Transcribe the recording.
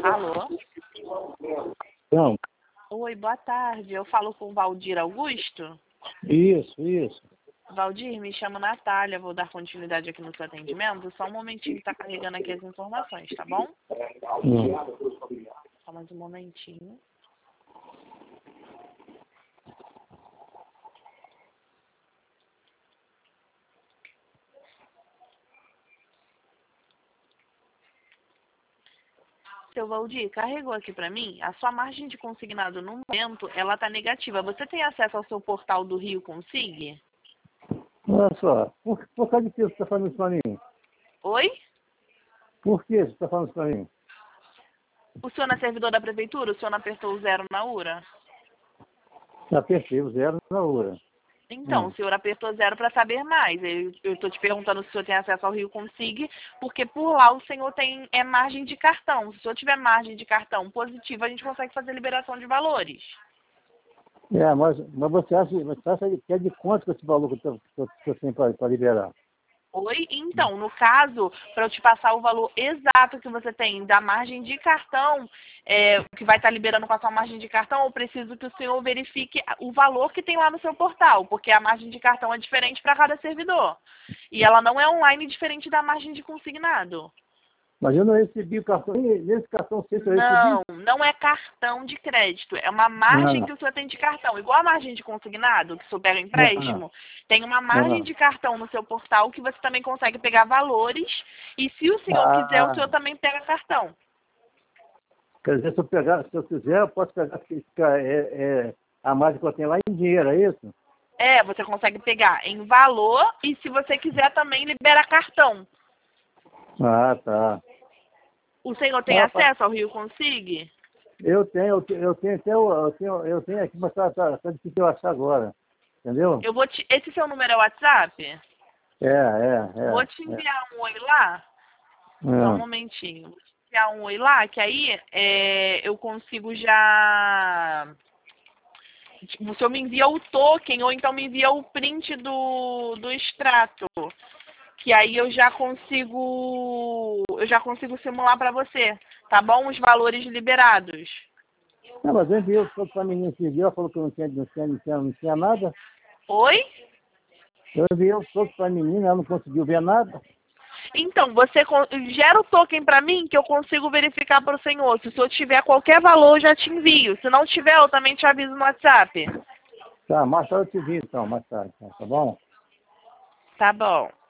Alô? Não. Oi, boa tarde. Eu falo com o Valdir Augusto? Isso. Valdir, me chamo Natália. Vou dar continuidade aqui no seu atendimento. Só um momentinho que tá carregando aqui as informações, tá bom? Só mais um momentinho. Seu Valdir, carregou aqui para mim, a sua margem de consignado no momento, ela tá negativa. Você tem acesso ao seu portal do Rio Consig? Olha só, por causa de que você está falando isso para mim? Oi? Por que você está falando isso para mim? O senhor não é servidor da prefeitura? O senhor não apertou o 0 na URA? Já apertei o 0 na hora. Então, o senhor apertou 0 para saber mais. Eu estou te perguntando se o senhor tem acesso ao Rio Consig, porque por lá o senhor tem margem de cartão. Se o senhor tiver margem de cartão positiva, a gente consegue fazer liberação de valores. Mas você acha que é de quanto com esse valor que eu tenho para liberar? Oi? Então, no caso, para eu te passar o valor exato que você tem da margem de cartão, que vai estar liberando com a sua margem de cartão, eu preciso que o senhor verifique o valor que tem lá no seu portal, porque a margem de cartão é diferente para cada servidor. E ela não é online diferente da margem de consignado. Mas eu não recebi o cartão, nesse cartão eu recebi. Não é cartão de crédito, é uma margem que o senhor tem de cartão. Igual a margem de consignado, que o senhor pega empréstimo, tem uma margem de cartão no seu portal que você também consegue pegar valores, e se o senhor quiser, o senhor também pega cartão. Quer dizer, se eu quiser, eu posso pegar a margem que eu tenho lá em dinheiro, é isso? Você consegue pegar em valor, e se você quiser também libera cartão. Ah, tá. O senhor tem acesso ao Rio Consig? Eu tenho aqui, mas tá difícil eu achar agora. Entendeu? Esse seu número é o WhatsApp? Vou te enviar um oi lá. Só um momentinho. Vou te enviar um oi lá, que aí eu consigo já... O senhor me envia o token, ou então me envia o print do extrato. Que aí eu já consigo simular para você, tá bom? Os valores liberados. Não, mas eu enviei o toque para a menina que viu, ela falou que não tinha nada. Oi? Eu enviei o toque para a menina, ela não conseguiu ver nada. Então, você gera o token para mim que eu consigo verificar para o senhor. Se o senhor tiver qualquer valor, eu já te envio. Se não tiver, eu também te aviso no WhatsApp. Tá, mais tarde eu te vi então, mais tarde, tá bom? Tá bom.